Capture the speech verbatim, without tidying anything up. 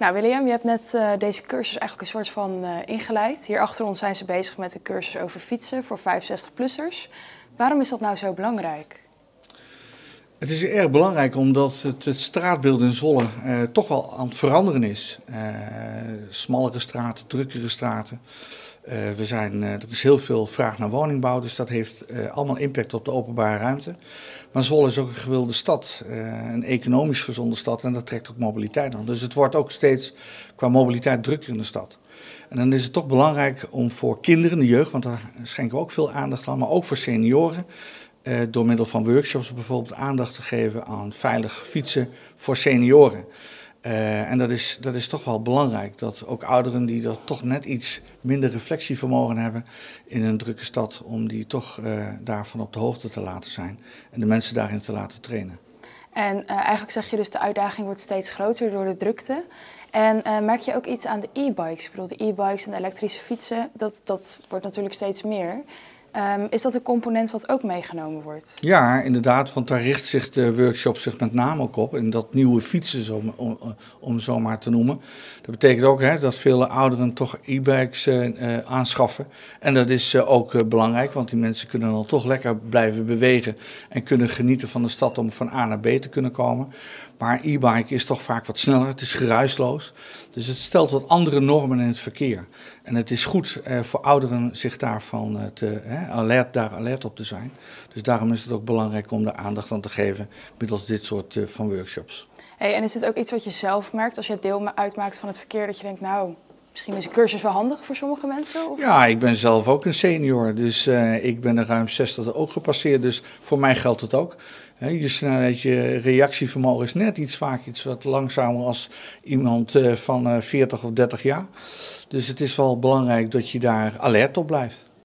Nou William, je hebt net uh, deze cursus eigenlijk een soort van uh, ingeleid. Hier achter ons zijn ze bezig met een cursus over fietsen voor vijfenzestig-plussers. Waarom is dat nou zo belangrijk? Het is erg belangrijk omdat het, het straatbeeld in Zwolle uh, toch wel aan het veranderen is. Uh, smallere straten, drukkere straten. Uh, we zijn, uh, er is heel veel vraag naar woningbouw, dus dat heeft uh, allemaal impact op de openbare ruimte. Maar Zwolle is ook een gewilde stad, uh, een economisch gezonde stad en dat trekt ook mobiliteit aan. Dus het wordt ook steeds qua mobiliteit drukker in de stad. En dan is het toch belangrijk om voor kinderen, de jeugd, want daar schenken we ook veel aandacht aan, maar ook voor senioren, uh, door middel van workshops bijvoorbeeld aandacht te geven aan veilig fietsen voor senioren. Uh, en dat is, dat is toch wel belangrijk, dat ook ouderen die er toch net iets minder reflectievermogen hebben in een drukke stad, om die toch uh, daarvan op de hoogte te laten zijn en de mensen daarin te laten trainen. En uh, eigenlijk zeg je dus de uitdaging wordt steeds groter door de drukte. En uh, merk je ook iets aan de e-bikes? Ik bedoel, de e-bikes en de elektrische fietsen, dat, dat wordt natuurlijk steeds meer. Um, is dat een component wat ook meegenomen wordt? Ja, inderdaad, want daar richt zich de workshop zich met name ook op. En dat nieuwe fietsen, om, om, om zo maar te noemen. Dat betekent ook hè, dat veel ouderen toch e-bikes uh, aanschaffen. En dat is uh, ook uh, belangrijk, want die mensen kunnen dan toch lekker blijven bewegen. En kunnen genieten van de stad om van A naar B te kunnen komen. Maar e-bike is toch vaak wat sneller, het is geruisloos. Dus het stelt wat andere normen in het verkeer. En het is goed eh, voor ouderen zich daarvan eh, te, hè, alert, daar alert op te zijn. Dus daarom is het ook belangrijk om daar aandacht aan te geven middels dit soort uh, van workshops. Hey, en is dit ook iets wat je zelf merkt als je deel uitmaakt van het verkeer, dat je denkt, nou, misschien is een cursus wel handig voor sommige mensen? Of? Ja, ik ben zelf ook een senior, dus uh, ik ben er ruim zestig ook gepasseerd, dus voor mij geldt het ook. He, je snelheid, je reactievermogen is net iets vaak iets wat langzamer als iemand uh, van uh, veertig of dertig jaar. Dus het is wel belangrijk dat je daar alert op blijft.